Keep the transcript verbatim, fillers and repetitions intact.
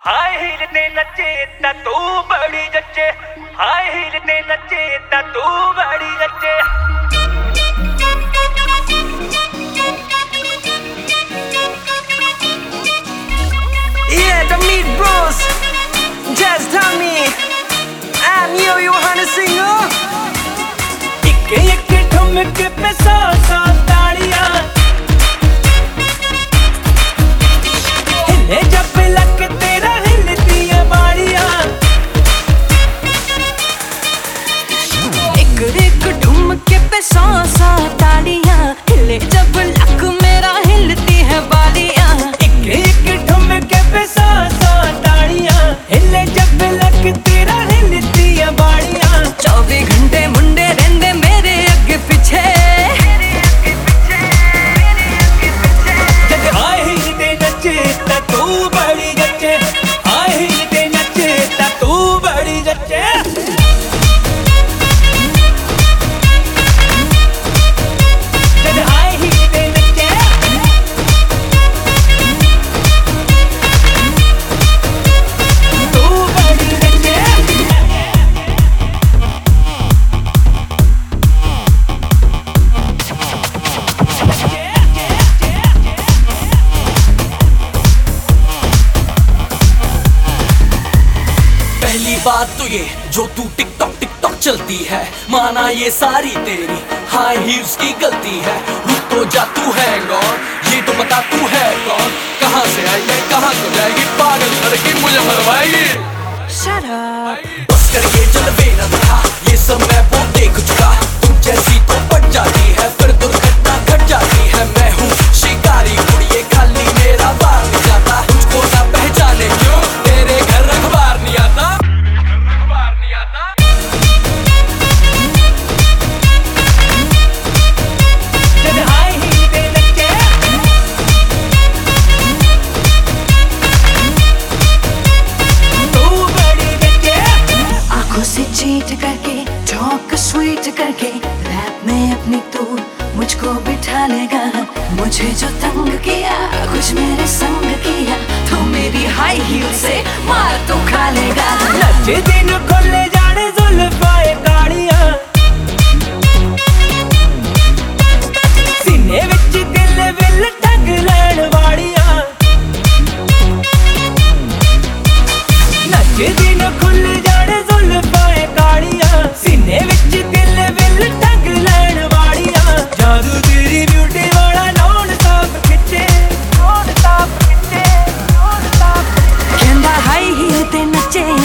High heel ते नचे ता तू बड़ी जच्चे, हाय हील ते नचे ता तू बड़ी जच्चे। Yeah, the Meat Bros, Just Tommy, I'm Yo Yo Hana Singer. एक एक ठुमके पे सौ सौ ताड़ियां, हिले जब लग तेरा हिलती है बाड़ियां। एक एक ठुमके पे सौ सौ ताड़ियां, हिले जब लक मेरा हिलती है बालियां। एक एक ठुमके पे सौ सौ ताड़ियां, हिले जब लग तेरा हिलती है बाड़ियां। चौबीस घंटे मुंडे रहंदे मेरे अगे पीछे, हाय हील ते नचे ता तू बड़ी जच्चे, हाय हील ते नचे ता तू बड़ी जच्चे। हाय हील ते नचे तू बड़ी जच्चे। पहली बात तो ये जो तू टिकटॉक टिकटॉक चलती है, माना ये सारी तेरी हाई हील्स की गलती है। रुक तो जा, तू है कौन, ये तो बता तू है कौन। कहाँ से आई है, कहाँ को जाएगी, पागल लड़की मुझे मरवाएगी। Shut up. बस कर ये जलवे न दिखा, ये सब मैं वो देख चुका। तुम जैसी तो पट जाती है, फिर दुर्घटना घट जाती है। मैं हूँ शिकारी उड़िए, खाली मेरा बार नहीं जाता। तुझको ना पहचाने क्यों, तेरे घर अखबार नहीं आता। अखबार नहीं आता। हाय हील ते नचे तू बड़ी जच्चे। आंखों से चीट करके, टॉक स्वीट करके, रैप में अपनी तू मुझको बिठा लेगा। मुझे जो तंग किया, कुछ मेरे संग किया, तो मेरी हाई हील से मार तो खा लेगा। नचे दिन खोले जाने जुल्फाए कालियां, सीने विच दिल विल टंग लैण वालियां। नचे दिन खुल जाने जुल्फाए कालियां, सीने विच दिल विल टंग लैण वालियां। जादू तेरी ब्यूटी वाला नॉन स्टॉप खिच्चे, नॉन स्टॉप खिच्चे, नॉन स्टॉप। कहंदा हाई हील ते नचे